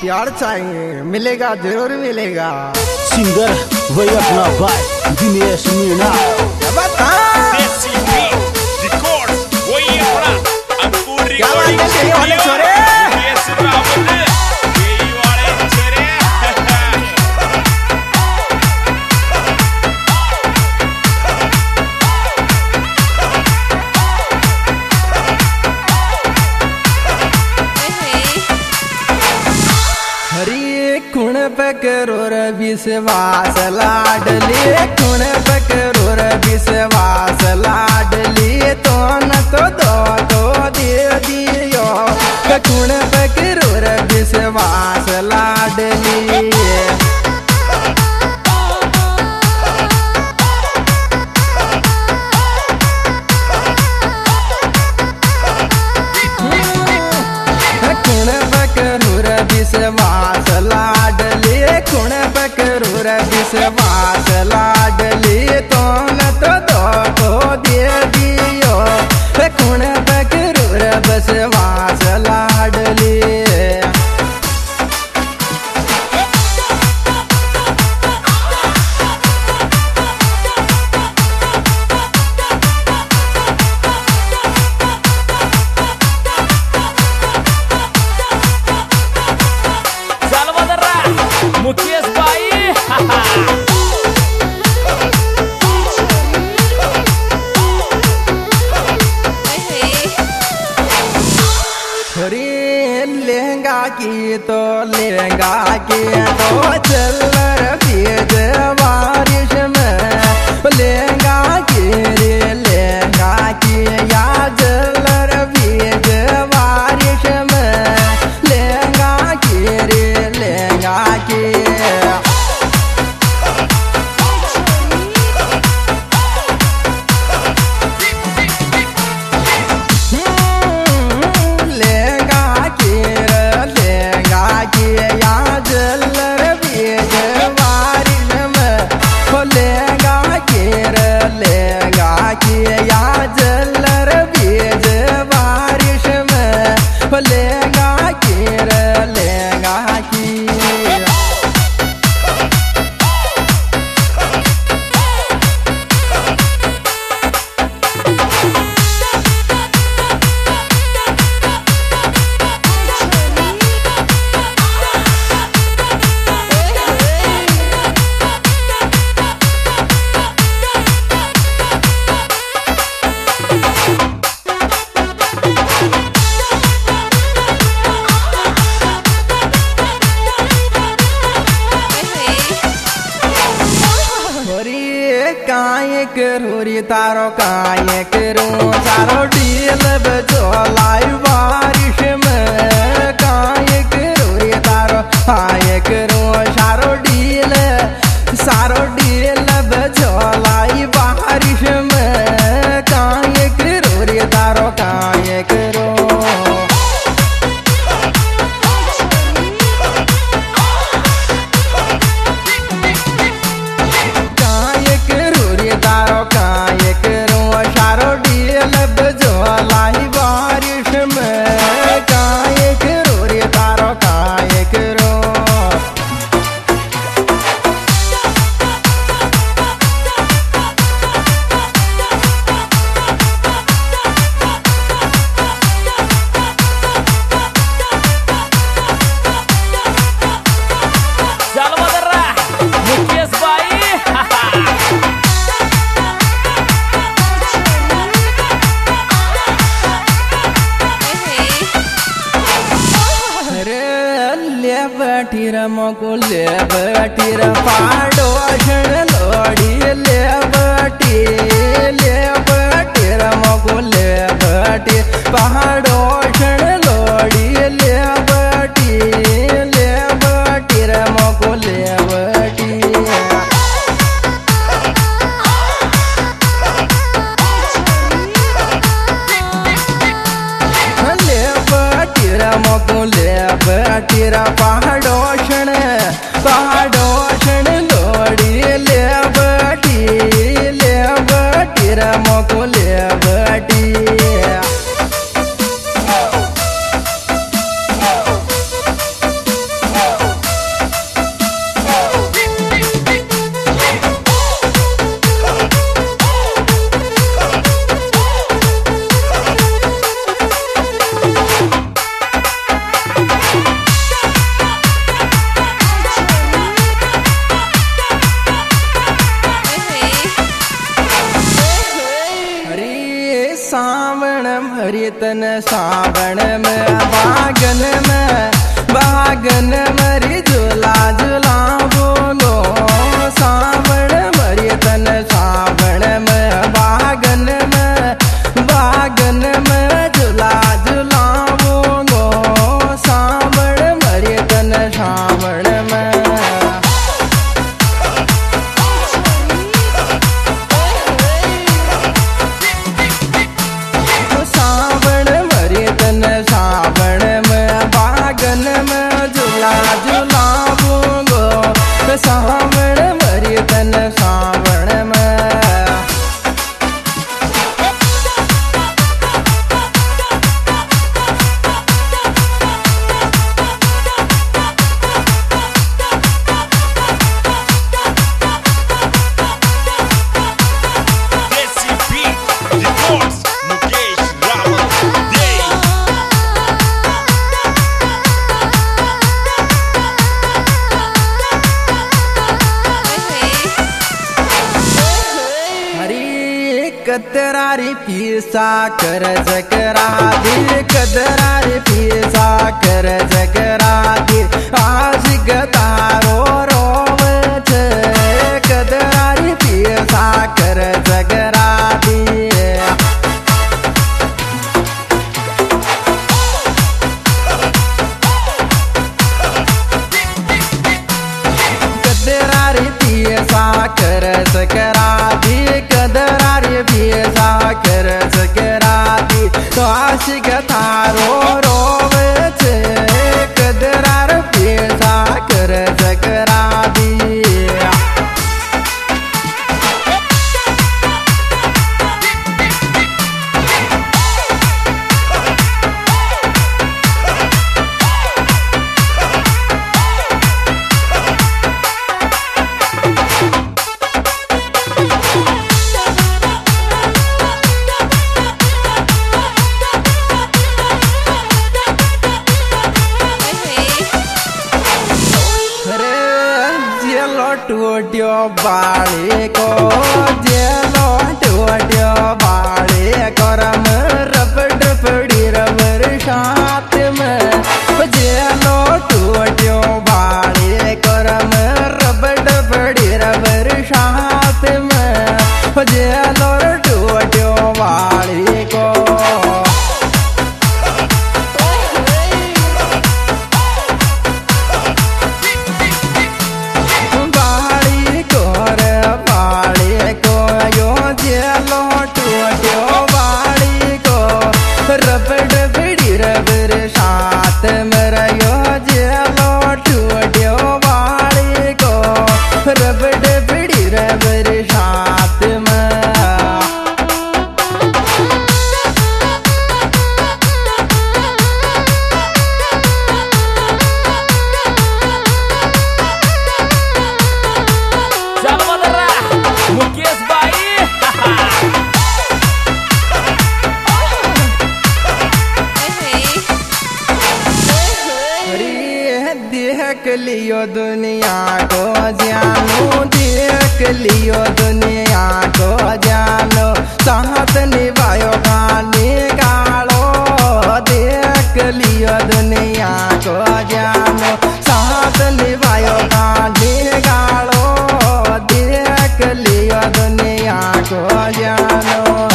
प्यार चाहिए, मिलेगा जरूर मिलेगा। सिंगर वही अपना भाई दिनेश मीणा। खुण पकरो विश्वास लाडली, खुण पकरो विश्वास लाडली, तो न तो दो दे दियो। खुण पकरो विश्वास लाडली, विश्वास लाडली, खुण पकरूर विश्वास लाडली, तो न तो दो दे दियो। खुण पकरूर विश्वास लाडली, मुकेश भाई लहंगा की तो लहंगा की तो चल बीज बारिश में, लहंगा की रे लहंगा की या जल बीज बारिश में, लहंगा की रे लहंगा की। काय करूरी तारो काय करूं सारो डील बचोलाई बारिश में, काय करूरी तारो काय करूं सारो डील बचोलाई बारिश में, काय करूरी तारो काय करूं। बटीर मकुले बटीर पाडोषण लोडी ले बटीर मकुले बटीर पहाडोषण लोडी ले बटीर मकुले बटीर। मकुले बटीर पहाडोषण लोडी ले बटीर मकुले बटीर। कतरारी पिसा कर जकरा दी कतरारी पिसा कर जकरा दी आज गतारो रोव छे कतरारी पिसा कर जकरा दी कर सकरा दी कदरारी पिसा कर सकरा दी तो आशिक थारो रोवे छे कदरार पिसा कर सकरा दी टूट्यो बाड़े को जेलो टूट्यो बाड़े करम रबड़ पड़ी रबर साथ में जेलो टूट्यो बाड़े करम रबड़ पड़ी रबर साथ में जेलो टूट्यो बाड़े को देख लियो दुनिया को जानो देख लियो दुनिया को जानो साथ निभायो गाने गालो देख लियो दुनिया को जानो साथ निभायो गाने गालो देख लियो दुनिया को जानो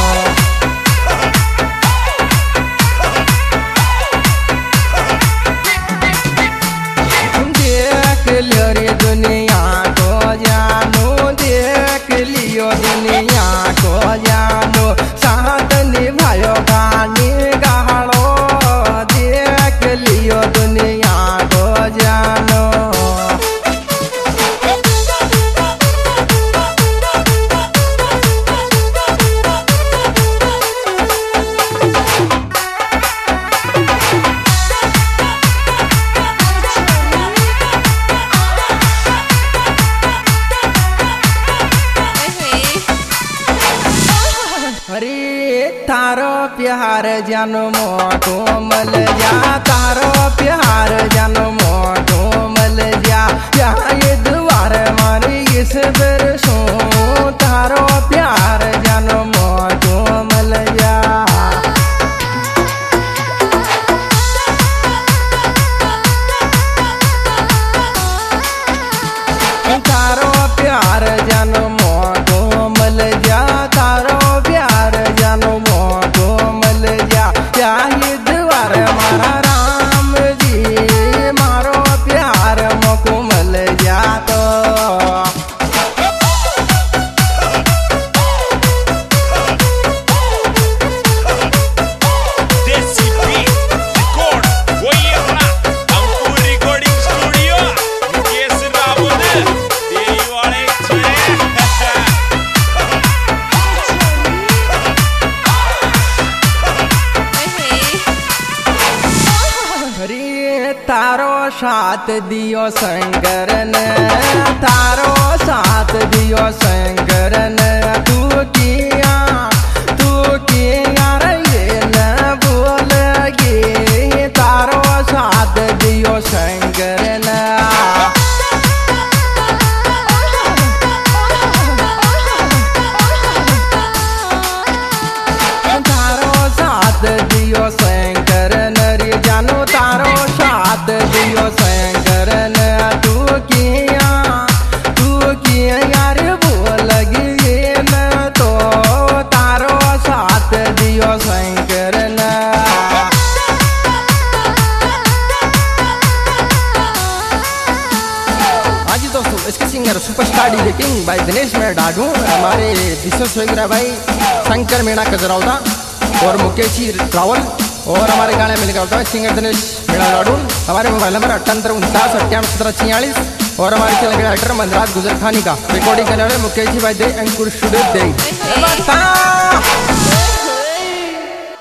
दुनिया को जानो देख लियो दुनिया को जानो साथ निभायो गाने गालो देख लियो दुनिया को जानो तारो प्यार जन्मो कोमल जा तारो प्यार जन्मो कोमल जा ये द्वार मारी इस बरसों तारो प्यार जन्मो कोमल जा तारो प्यार जन्मो कोमल जा तारो प्यार जन्मो कोमल जा ये द्वार मारा राम जी मारो प्यार मो कोमल जा तो तारो साथ दियो शंकरन तारो साथ दियो शंकरन तू किया रे न बोलगे तारो साथ दियो Shankaran singer superstar DJ king भाई दिनेश में डाडू, हमारे विशेष वगैरह भाई शंकर मीणा कजरावदा और मुकेश जी रावल, और हमारे गाने में लिखा होता है सिंगर दिनेश मीणा डाडू। हमारे मोबाइल नंबर 7849 और हमारे चैनल के डायरेक्टर मंदराज गुजर खानी का रिकॉर्डिंग करने वाले मुकेश जी भाई दे अंकुर स्टूडियो दे।